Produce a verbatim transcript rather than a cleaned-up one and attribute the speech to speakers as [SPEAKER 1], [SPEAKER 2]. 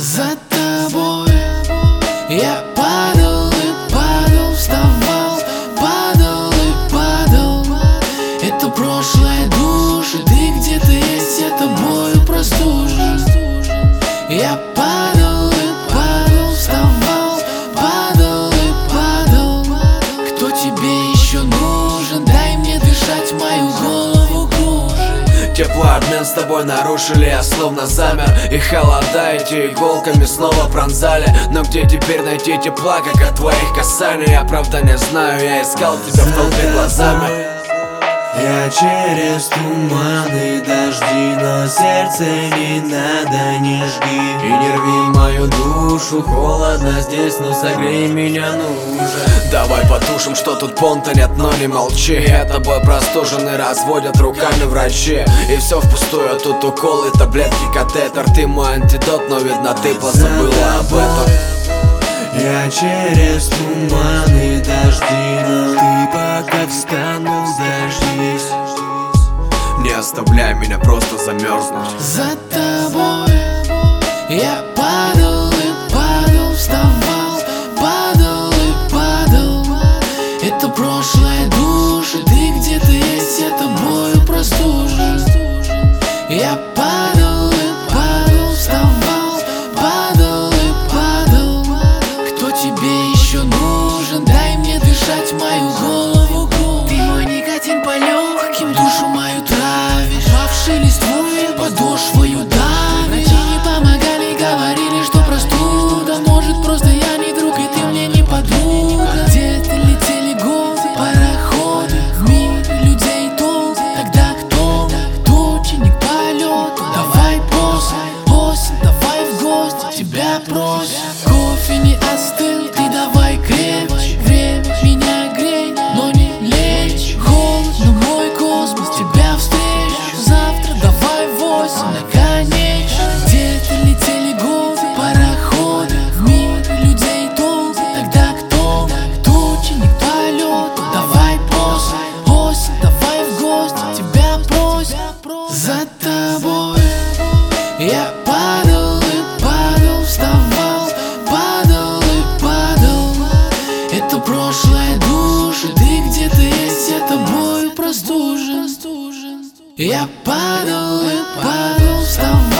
[SPEAKER 1] За тобой я падал и падал, вставал, падал и падал. Это прошлое душит, ты где-то есть, я тобою простужен. Я падал и падал, вставал, падал и падал. Кто тебе еще нужен? Дай мне дышать, мою голову кружит.
[SPEAKER 2] Теплообмен с тобой нарушили, я словно замер. И холода эти иголками снова пронзали. Но где теперь найти тепла, как от твоих касаний? Я правда не знаю, я искал тебя в толпе глазами.
[SPEAKER 3] Я через туманы, дожди, но сердце не надо, не жги.
[SPEAKER 2] И не рви мою душу, холодно здесь, но согрей меня нужен. Давай потушим, что тут понта нет, но не молчи. Я тобой простужен и разводят руками врачи. И все впустую, тут уколы, таблетки, катетер. Ты мой антидот, но видно ты позабыла об этом.
[SPEAKER 3] Я через туманы, дожди, но ты пока встану, дождись.
[SPEAKER 2] Не оставляй меня просто замерзнуть.
[SPEAKER 1] За тобой я падал и падал, вставал, падал и падал. Это прошлое душит, ты где-то есть, я тобою простужен. Я падал и падал, вставал, падал и падал. Кто тебе еще нужен? Дай мне дышать, мою голову кружит. Ты мой никотин по легким, душу мою травишь. Павший листвой подошвою давишь. Врачи не помогали, говорили, что простуда. Может, просто я не друг, и ты мне не подруга. Где-то летели годы, пароходы, в мире людей толк. Тогда кто? Кто ученик полета? Давай после осень, давай в гости, тебя просят. Кофе не остыл, ты давай крепче. Время меня грей, но не лечь. Холодно, мой космос, тебя встречу. Завтра давай в восемь, наконечно. Где-то летели годы, пароходы, в мире людей толк. Тогда кто? Кто ученик полета? Давай после осень, давай в гости, тебя просят. За тобой я падал и падал, вставал, падал и падал. Это прошлое душит, ты где-то есть, я тобою простужен. Я падал и падал, вставал.